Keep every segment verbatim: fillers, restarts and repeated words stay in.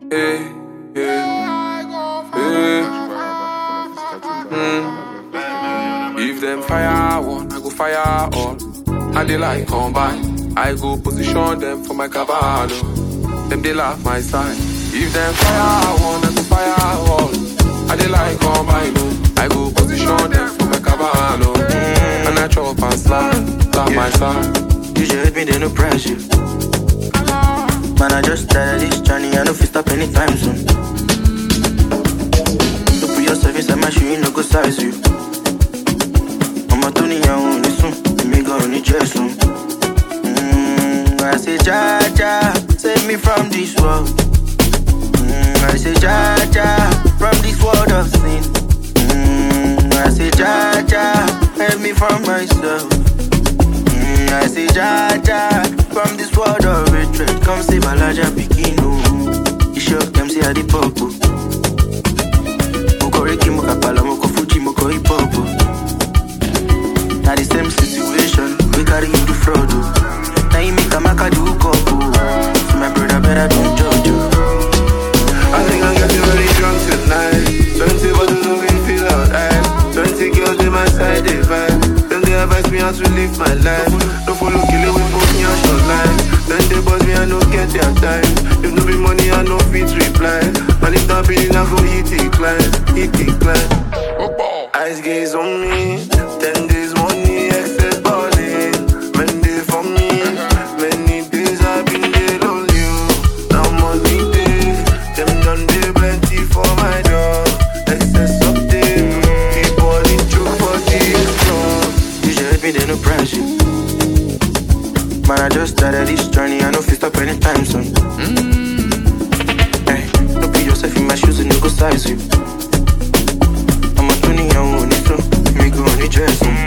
Hey, hey, hey. Mm. If them fire one, I go fire all. And they like combine, I go position them for my cabano. Them they laugh my side. If them fire one, I go fire all. And they like combine, I go position them for my cabano. Mm. And I chop and slide, laugh my side. You just hit me, they no pressure. Man, I just started this journey, I know if you stop anytime soon. You put yourself inside my shoe, you no go size you. I'm a Tony, I own this soon. You may go on the dress soon. Mm, I say, Ja, Ja, save me from this world. Mm, I say, Ja, Ja, from this world of sin. Mm, I say, Ja, Ja, help me from myself. Mm, I say, Ja, Ja, from this world of hatred. Come save a larger bikino. You shock them, say I the popo. Moko Reki, Moko Pala, Moko Fuji, Moko Hip Hop. Now the same situation, we carry you the fraud. Now you make a maka do couple. So my brother better don't judge you. I think I'm getting very drunk tonight. Twenty bottles of me feel alright. Twenty girls in my side, they vibe. Then they advise me how to live my life. Don't follow killing with put me on short line. Then they buzz me, I no get their time. If no be money, I no fit reply. And if not be, I go hit decline, hit decline. Eyes gaze on me. Ten days money, excess balling. When they for me, many days I've been there lonely. Now money days, them done they plenty for my door. Excess of them, people in true for this club. You just hit me, they no pressure. Man, I just started this journey, I know if you stop anytime soon. Mm. Hey, don't put yourself in my shoes and you go size you. I'm a Tony, I own it too. Me go on the dress soon.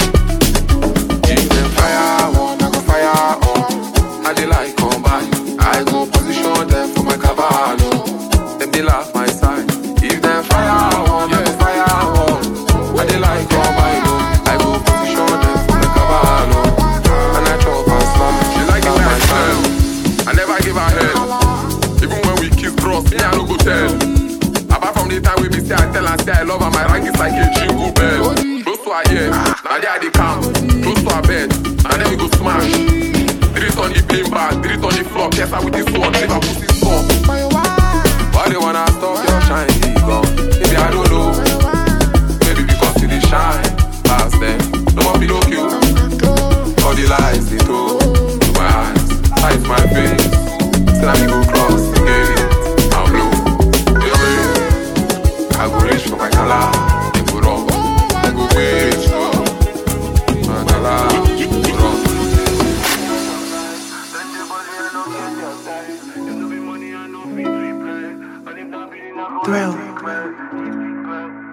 If them fire one, I go fire all. And they like combine, I go position them for my cabano. Them they laugh my side. If them fire one, I go fire all. And they like combine, I go position them for my cabano. And I chop and slap. She like it my style. I never give her head. Even when we kiss bros, me I no go tell. Apart from the time we be say I tell and say I love her, my rank is like a jingle bell. Close to her ear, now they are the camp. Close to her bed, and then we go smash. Did it on the beam bag, did it on the floor. Yes, I with this one, leave her pussy stop. Why they wanna stop your shine, ego? Maybe I don't know. Maybe because you did shine past them. No more below you. All the lies they told to my eyes, eyes my face. Still I go cross the gate. I'm blue, they red. I go reach for my color, they go rock. I go wait for my color, go rock. Thrill.